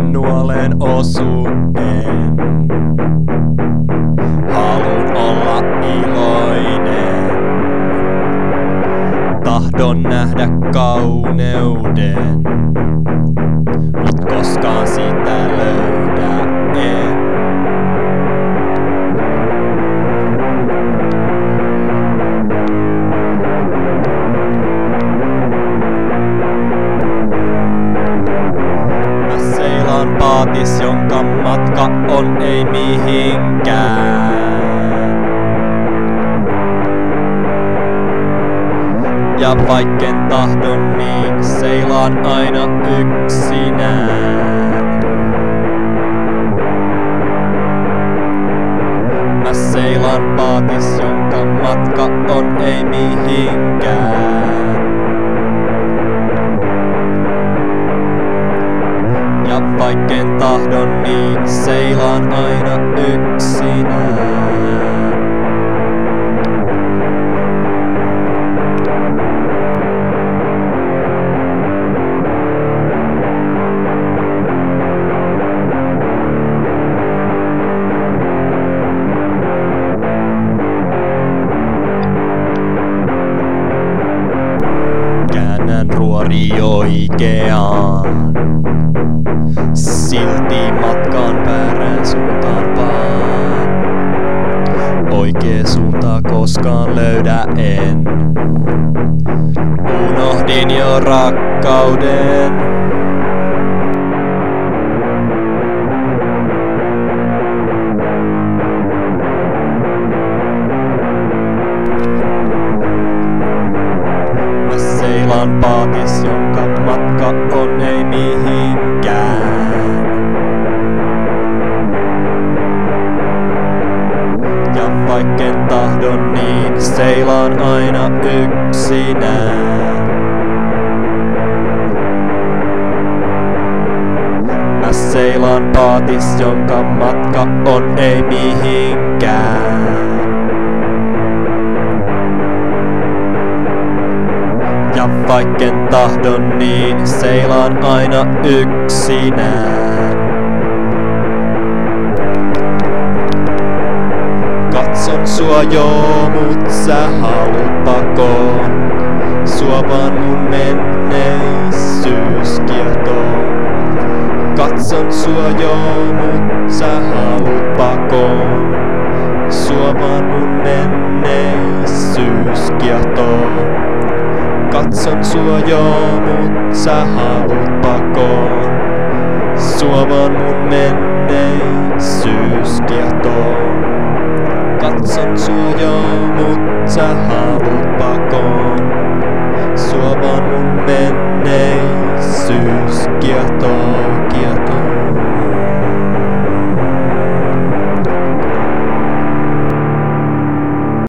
nuoleen osuen. Haluun olla iloinen, tahdon nähdä kauneuden, mut koskaan sitä löydä en. Paatis, jonka matka on ei mihinkään. Ja vaikken tahdon, niin seilaan aina yksinään. Mä seilaan paatis, jonka matka on ei mihinkään. Ja vaikken tahdon, niin seilaan aina yksinään. Käännän ruori oikeaan, silti matkaan väärään suuntaan vaan. Oikee suuntaa koskaan löydä en. Unohdin jo rakkauden. Mä seilaan paatis, jonka matka on ei mihinkään. Ja vaikken tahdon, niin seilaan aina yksinään. Mä seilaan paatis, jonka matka on ei mihinkään. Ja vaikken tahdon, niin seilaan aina yksinään. Katson sua joo, mut sä haluut pakoon. Sua vaan mun menneisyys kietoo. Katson sua joo, mut sä haluut pakoon. Sua vaan mun menneisyys kietoo. Katson sua joo, mut sä haluut pakoon. Sua vaan mun menneisyys kietoo. Katson sua joo, mut sä haluut